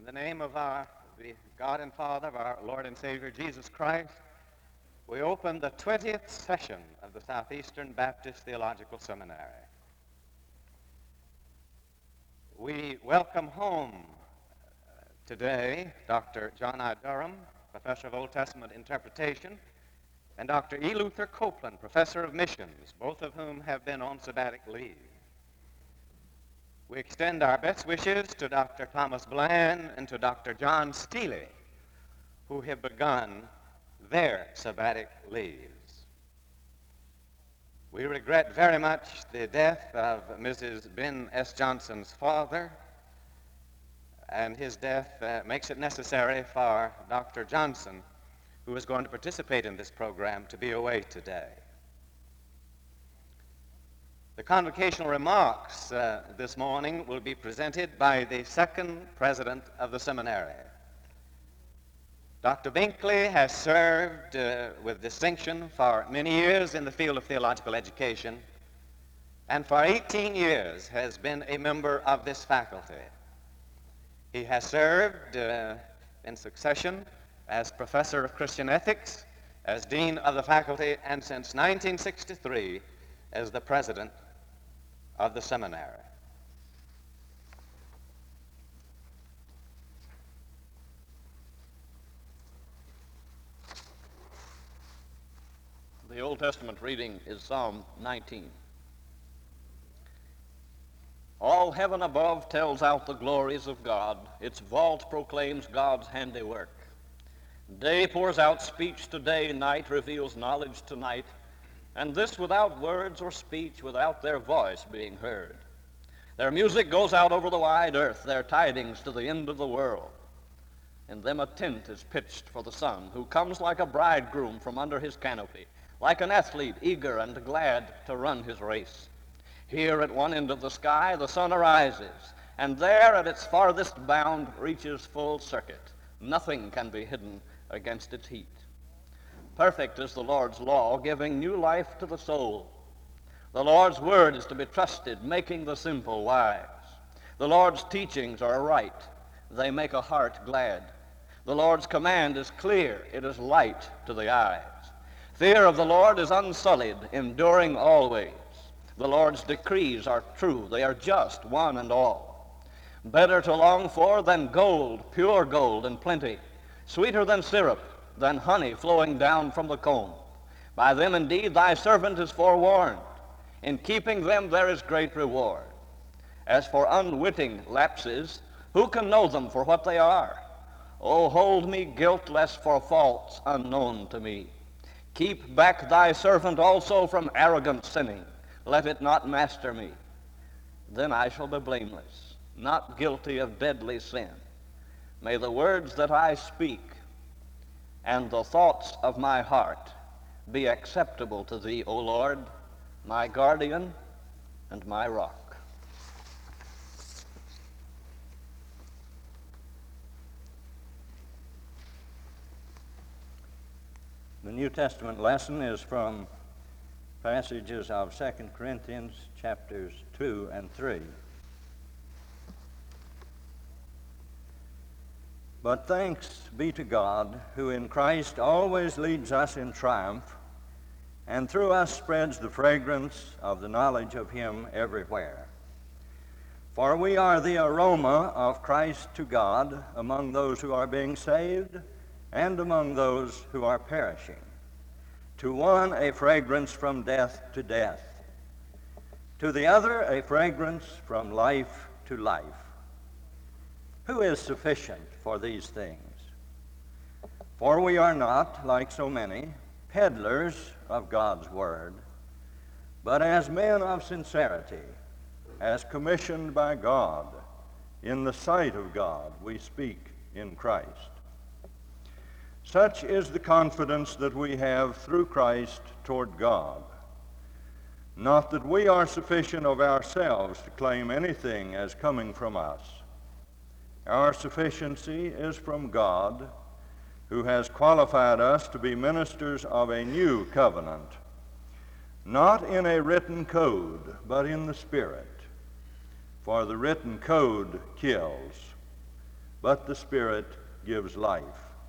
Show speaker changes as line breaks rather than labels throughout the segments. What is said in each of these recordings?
the name of the God and Father of our Lord and Savior Jesus Christ, we open the 20th session of the Southeastern Baptist Theological Seminary. We welcome home today Dr. John I. Durham, Professor of Old Testament Interpretation, and Dr. E. Luther Copeland, Professor of Missions, both of whom have been on sabbatic leave. We extend our best wishes to Dr. Thomas Bland and to Dr. John Steele, who have begun their sabbatic leaves. We regret very much the death of Mrs. Ben S. Johnson's father, and his death makes it necessary for Dr. Johnson, who is going to participate in this program, to be away today. The convocational remarks this morning will be presented by the second president of the seminary. Dr. Binkley has served with distinction for many years in the field of theological education, and for 18 years has been a member of this faculty. He has served in succession as professor of Christian ethics, as dean of the faculty, and since 1963 as the president of the seminary.
The Old Testament reading is Psalm 19. All heaven above tells out the glories of God. Its vault proclaims God's handiwork. Day pours out speech to day, night reveals knowledge to night, and this without words or speech, without their voice being heard. Their music goes out over the wide earth, their tidings to the end of the world. In them a tent is pitched for the sun, who comes like a bridegroom from under his canopy, like an athlete eager and glad to run his race. Here at one end of the sky the sun arises, and there at its farthest bound reaches full circuit. Nothing can be hidden against its heat. Perfect is the Lord's law, giving new life to the soul. The Lord's word is to be trusted, making the simple wise. The Lord's teachings are right. They make a heart glad. The Lord's command is clear. It is light to the eyes. Fear of the Lord is unsullied, enduring always. The Lord's decrees are true. They are just, one and all. Better to long for than gold, pure gold and plenty, sweeter than syrup, than honey flowing down from the comb. By them indeed thy servant is forewarned. In keeping them there is great reward. As for unwitting lapses, who can know them for what they are? O hold me guiltless for faults unknown to me. Keep back thy servant also from arrogant sinning. Let it not master me. Then I shall be blameless, not guilty of deadly sin. May the words that I speak and the thoughts of my heart be acceptable to thee, O Lord, my guardian and my rock.
The New Testament lesson is from passages of 2 Corinthians chapters 2 and 3. But thanks be to God, who in Christ always leads us in triumph, and through us spreads the fragrance of the knowledge of him everywhere. For we are the aroma of Christ to God among those who are being saved and among those who are perishing. To one a fragrance from death to death, to the other a fragrance from life to life. Who is sufficient for these things? For we are not, like so many, peddlers of God's word, but as men of sincerity, as commissioned by God, in the sight of God, we speak in Christ. Such is the confidence that we have through Christ toward God. Not that we are sufficient of ourselves to claim anything as coming from us. Our sufficiency is from God, who has qualified us to be ministers of a new covenant, not in a written code, but in the Spirit. For the written code kills, but the Spirit gives life.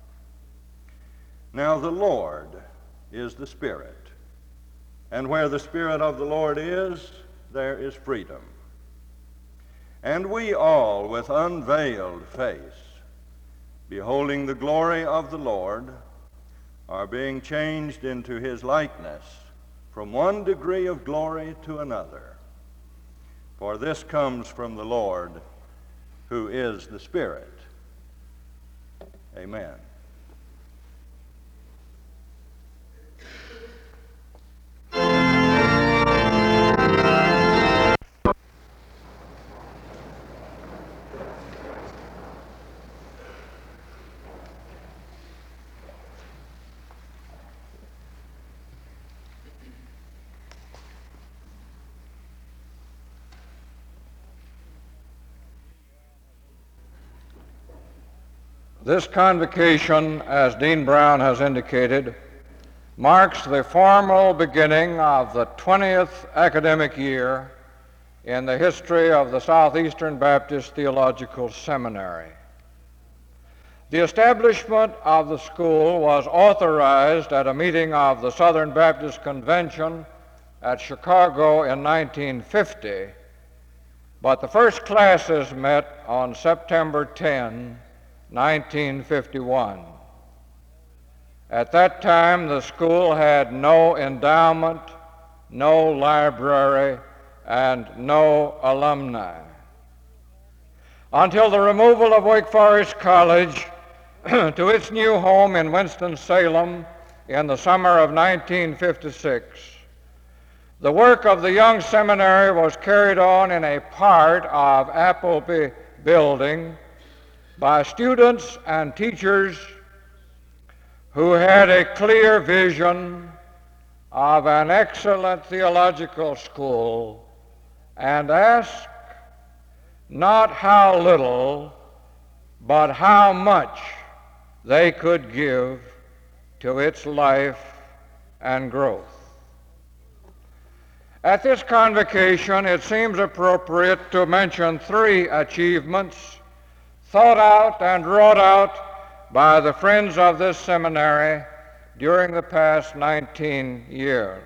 Now the Lord is the Spirit, and where the Spirit of the Lord is, there is freedom. And we all, with unveiled face, beholding the glory of the Lord, are being changed into his likeness from one degree of glory to another. For this comes from the Lord, who is the Spirit. Amen.
This convocation, as Dean Brown has indicated, marks the formal beginning of the 20th academic year in the history of the Southeastern Baptist Theological Seminary. The establishment of the school was authorized at a meeting of the Southern Baptist Convention at Chicago in 1950, but the first classes met on September 10, 1951. At that time, the school had no endowment, no library, and no alumni. Until the removal of Wake Forest College to its new home in Winston-Salem in the summer of 1956, the work of the young seminary was carried on in a part of Appleby Building by students and teachers who had a clear vision of an excellent theological school and asked not how little, but how much they could give to its life and growth. At this convocation, it seems appropriate to mention three achievements thought out and wrought out by the friends of this seminary during the past 19 years.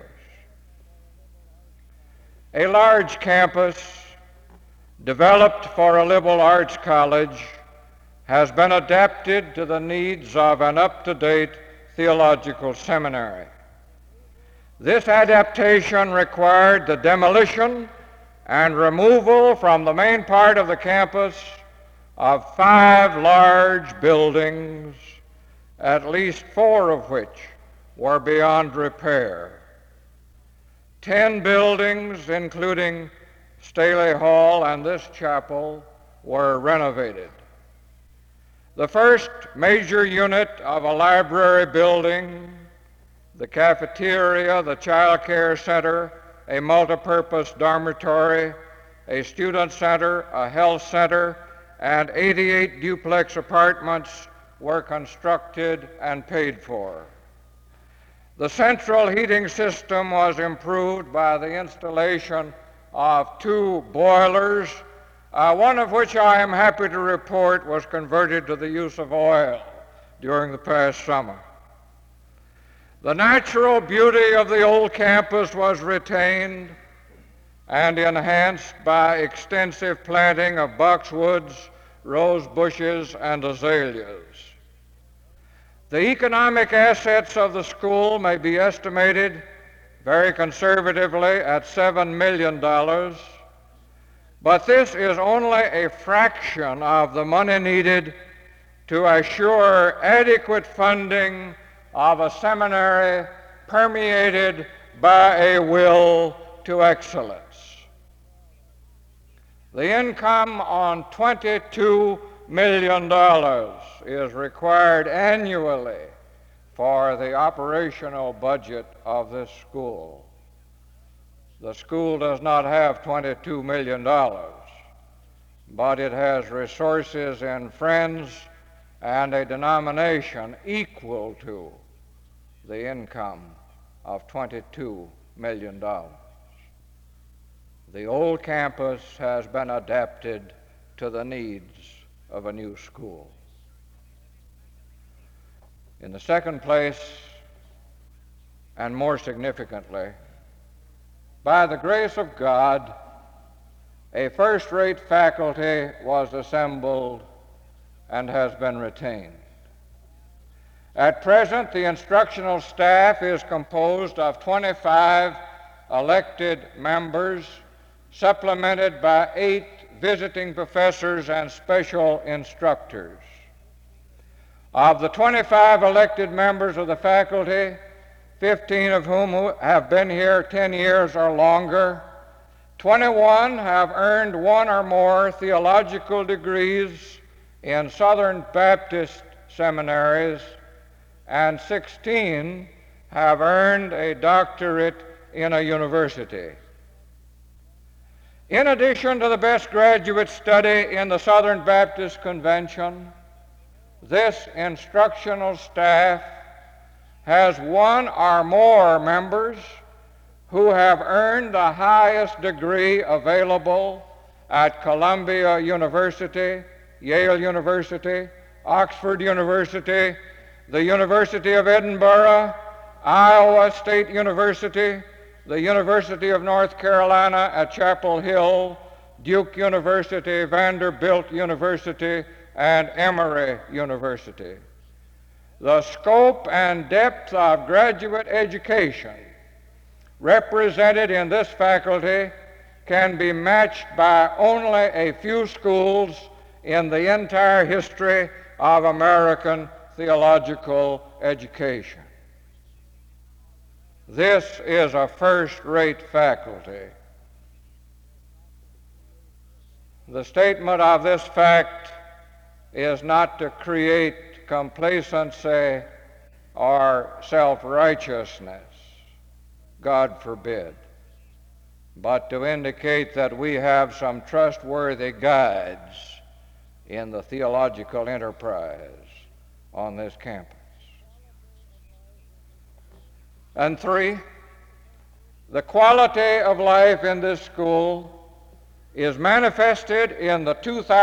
A large campus developed for a liberal arts college has been adapted to the needs of an up-to-date theological seminary. This adaptation required the demolition and removal from the main part of the campus of 5 large buildings, at least 4 of which were beyond repair. 10 buildings, including Staley Hall and this chapel, were renovated. The first major unit of a library building, the cafeteria, the child care center, a multipurpose dormitory, a student center, a health center, and 88 duplex apartments were constructed and paid for. The central heating system was improved by the installation of 2 boilers, one of which I am happy to report was converted to the use of oil during the past summer. The natural beauty of the old campus was retained and enhanced by extensive planting of boxwoods, rose bushes, and azaleas. The economic assets of the school may be estimated very conservatively at $7 million, but this is only a fraction of the money needed to assure adequate funding of a seminary permeated by a will to excellence. The income on $22 million is required annually for the operational budget of this school. The school does not have $22 million, but it has resources in friends and a denomination equal to the income of $22 million. The old campus has been adapted to the needs of a new school. In the second place, and more significantly, by the grace of God, a first-rate faculty was assembled and has been retained. At present, the instructional staff is composed of 25 elected members, supplemented by 8 visiting professors and special instructors. Of the 25 elected members of the faculty, 15 of whom have been here 10 years or longer, 21 have earned 1 or more theological degrees in Southern Baptist seminaries, and 16 have earned a doctorate in a university. In addition to the best graduate study in the Southern Baptist Convention, this instructional staff has 1 or more members who have earned the highest degree available at Columbia University, Yale University, Oxford University, the University of Edinburgh, Iowa State University, the University of North Carolina at Chapel Hill, Duke University, Vanderbilt University, and Emory University. The scope and depth of graduate education represented in this faculty can be matched by only a few schools in the entire history of American theological education. This is a first-rate faculty. The statement of this fact is not to create complacency or self-righteousness, God forbid, but to indicate that we have some trustworthy guides in the theological enterprise on this campus. And 3, the quality of life in this school is manifested in the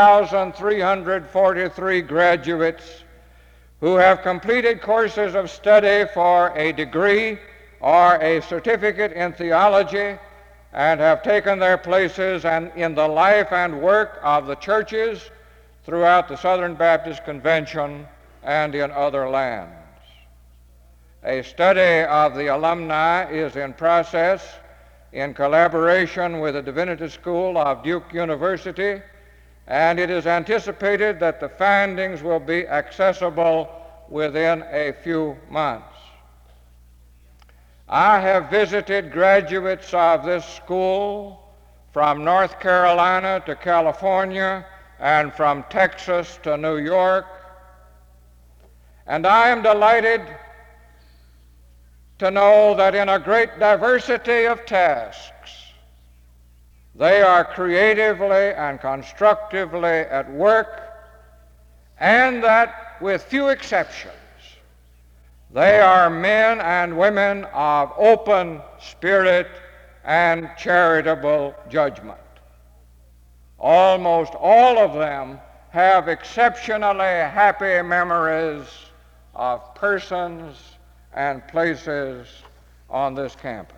2,343 graduates who have completed courses of study for a degree or a certificate in theology and have taken their places in the life and work of the churches throughout the Southern Baptist Convention and in other lands. A study of the alumni is in process in collaboration with the Divinity School of Duke University, and it is anticipated that the findings will be accessible within a few months. I have visited graduates of this school from North Carolina to California and from Texas to New York, and I am delighted to know that in a great diversity of tasks, they are creatively and constructively at work, and that with few exceptions, they are men and women of open spirit and charitable judgment. Almost all of them have exceptionally happy memories of persons and places on this campus.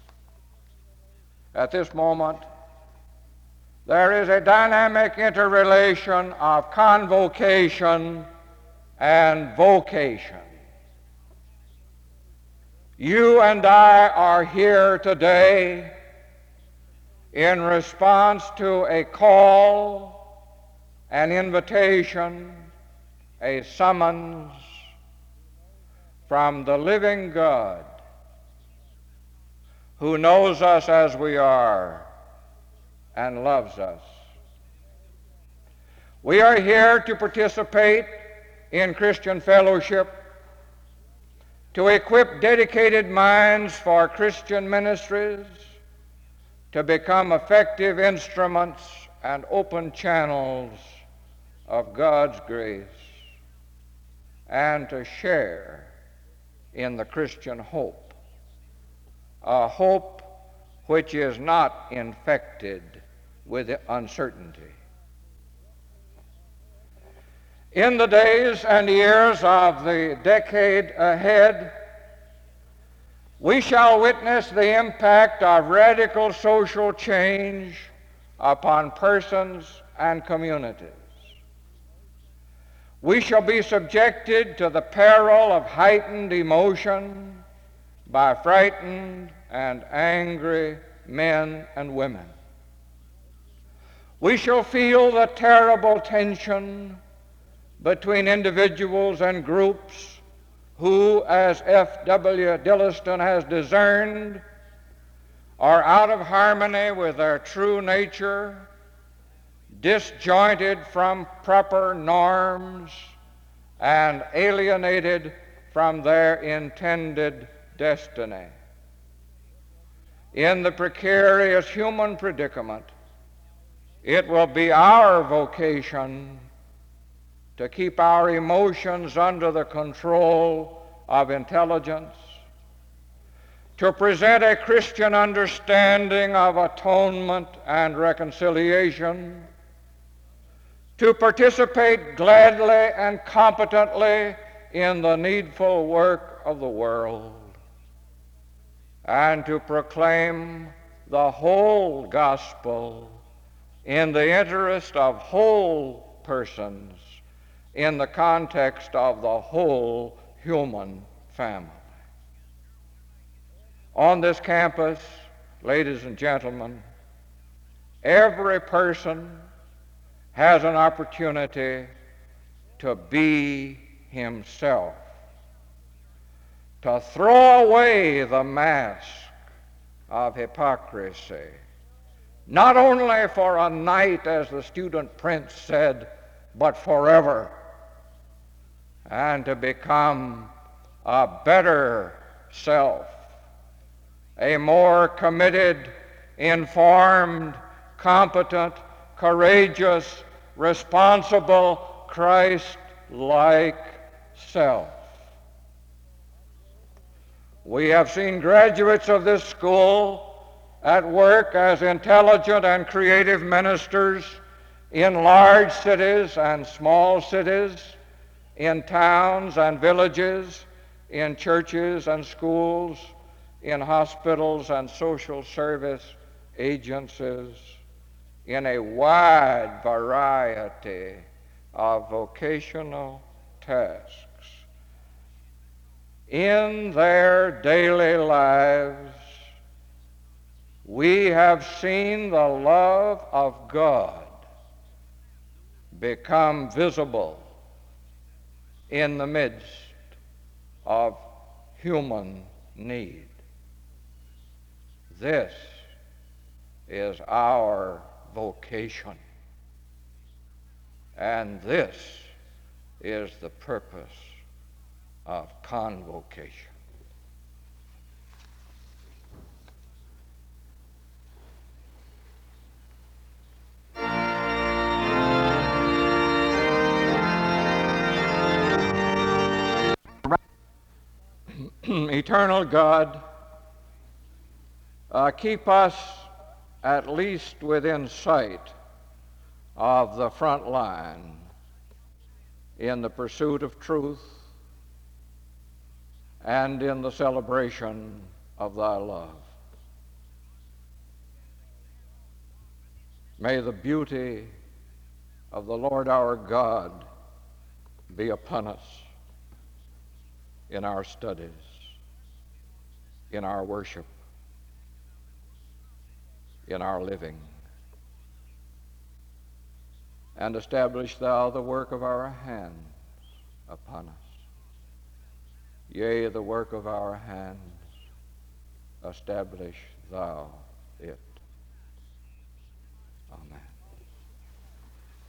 At this moment, there is a dynamic interrelation of convocation and vocation. You and I are here today in response to a call, an invitation, a summons from the living God who knows us as we are and loves us. We are here to participate in Christian fellowship, to equip dedicated minds for Christian ministries, to become effective instruments and open channels of God's grace, and to share in the Christian hope, a hope which is not infected with uncertainty. In the days and years of the decade ahead, we shall witness the impact of radical social change upon persons and communities. We shall be subjected to the peril of heightened emotion by frightened and angry men and women. We shall feel the terrible tension between individuals and groups who, as F.W. Dilliston has discerned, are out of harmony with their true nature, disjointed from proper norms, and alienated from their intended destiny. In the precarious human predicament, it will be our vocation to keep our emotions under the control of intelligence, to present a Christian understanding of atonement and reconciliation, to participate gladly and competently in the needful work of the world, and to proclaim the whole gospel in the interest of whole persons, in the context of the whole human family. On this campus, ladies and gentlemen, every person has an opportunity to be himself, to throw away the mask of hypocrisy, not only for a night, as the student prince said, but forever, and to become a better self, a more committed, informed, competent, courageous, responsible, Christ-like self. We have seen graduates of this school at work as intelligent and creative ministers in large cities and small cities, in towns and villages, in churches and schools, in hospitals and social service agencies, in a wide variety of vocational tasks. In their daily lives, we have seen the love of God become visible in the midst of human need. This is our vocation, and this is the purpose of convocation. Eternal God, keep us at least within sight of the front line in the pursuit of truth and in the celebration of thy love. May the beauty of the Lord our God be upon us in our studies, in our worship, in our living. And establish thou the work of our hands upon us. Yea, the work of our hands, establish thou it. Amen.